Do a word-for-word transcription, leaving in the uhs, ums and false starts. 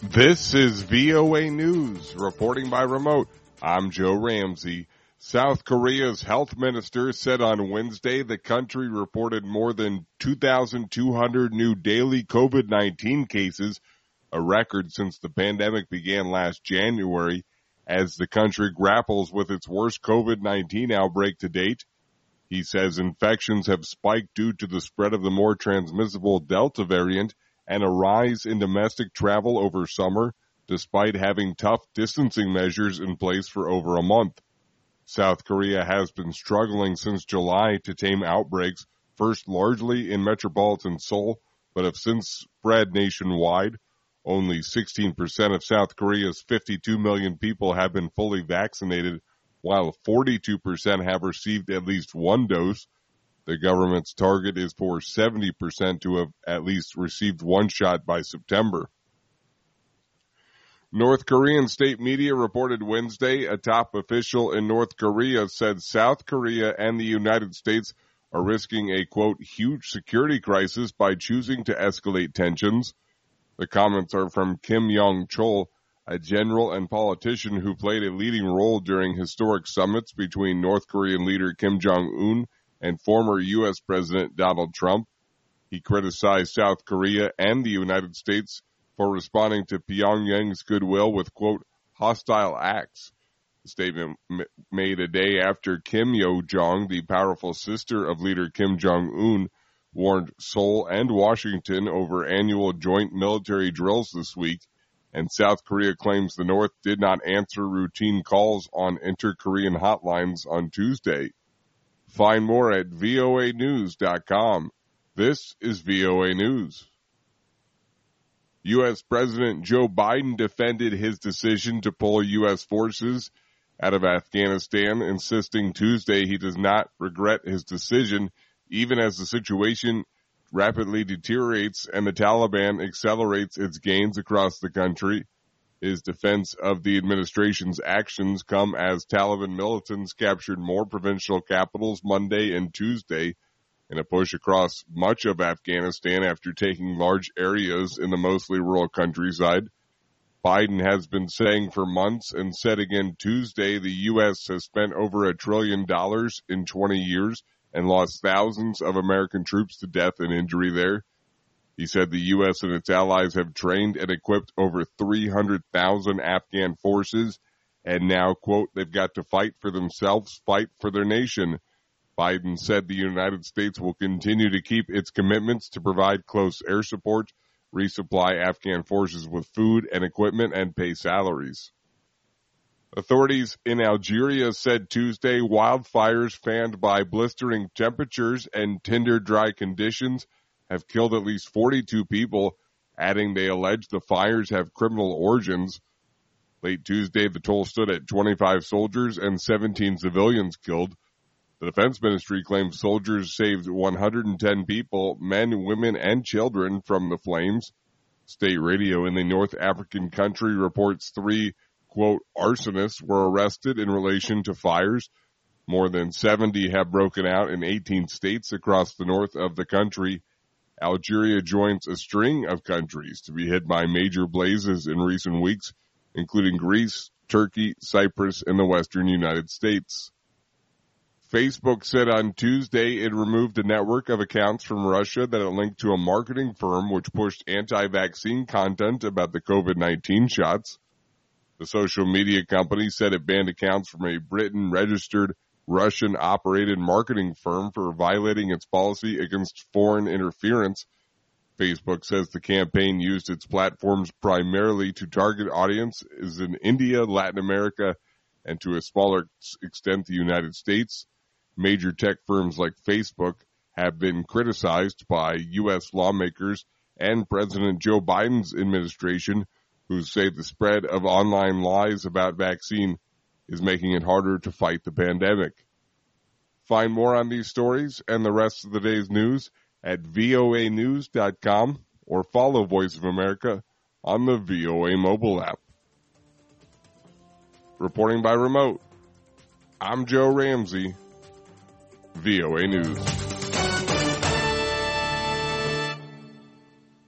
This is V O A News, reporting by remote. I'm Joe Ramsey. South Korea's health minister said on Wednesday the country reported more than two thousand two hundred new daily COVID nineteen cases, a record since the pandemic began last January, as the country grapples with its worst COVID nineteen outbreak to date. He says infections have spiked due to the spread of the more transmissible Delta variant and a rise in domestic travel over summer, despite having tough distancing measures in place for over a month. South Korea has been struggling since July to tame outbreaks, first largely in metropolitan Seoul, but have since spread nationwide. Only sixteen percent of South Korea's fifty-two million people have been fully vaccinated, while forty-two percent have received at least one dose. The government's target is for seventy percent to have at least received one shot by September. North Korean state media reported Wednesday a top official in North Korea said South Korea and the United States are risking a, quote, huge security crisis by choosing to escalate tensions. The comments are from Kim Yong-chol, a general and politician who played a leading role during historic summits between North Korean leader Kim Jong-un and former U S President Donald Trump. He criticized South Korea and the United States for responding to Pyongyang's goodwill with, quote, hostile acts. The statement m- made a day after Kim Yo-jong, the powerful sister of leader Kim Jong-un, warned Seoul and Washington over annual joint military drills this week, and South Korea claims the North did not answer routine calls on inter-Korean hotlines on Tuesday. Find more at V O A news dot com. This is V O A News. U S President Joe Biden defended his decision to pull U S forces out of Afghanistan, insisting Tuesday he does not regret his decision, even as the situation rapidly deteriorates and the Taliban accelerates its gains across the country. His defense of the administration's actions come as Taliban militants captured more provincial capitals Monday and Tuesday in a push across much of Afghanistan after taking large areas in the mostly rural countryside. Biden has been saying for months and said again Tuesday the U S has spent over a trillion dollars in twenty years and lost thousands of American troops to death and injury there. He said the U S and its allies have trained and equipped over three hundred thousand Afghan forces, and now, quote, they've got to fight for themselves, fight for their nation. Biden said the United States will continue to keep its commitments to provide close air support, resupply Afghan forces with food and equipment, and pay salaries. Authorities in Algeria said Tuesday wildfires fanned by blistering temperatures and tinder dry conditions have killed at least forty-two people, adding they allege the fires have criminal origins. Late Tuesday, the toll stood at twenty-five soldiers and seventeen civilians killed. The Defense Ministry claims soldiers saved one hundred ten people, men, women, and children from the flames. State radio in the North African country reports three, quote, arsonists were arrested in relation to fires. More than seventy have broken out in eighteen states across the north of the country. Algeria joins a string of countries to be hit by major blazes in recent weeks, including Greece, Turkey, Cyprus, and the western United States. Facebook said on Tuesday it removed a network of accounts from Russia that it linked to a marketing firm which pushed anti-vaccine content about the COVID nineteen shots. The social media company said it banned accounts from a Britain-registered Russian-operated marketing firm for violating its policy against foreign interference. Facebook says the campaign used its platforms primarily to target audiences in India, Latin America, and to a smaller extent the United States. Major tech firms like Facebook have been criticized by U S lawmakers and President Joe Biden's administration, who say the spread of online lies about vaccine is making it harder to fight the pandemic. Find more on these stories and the rest of the day's news at V O A news dot com or follow Voice of America on the V O A mobile app. Reporting by remote, I'm Joe Ramsey, V O A News.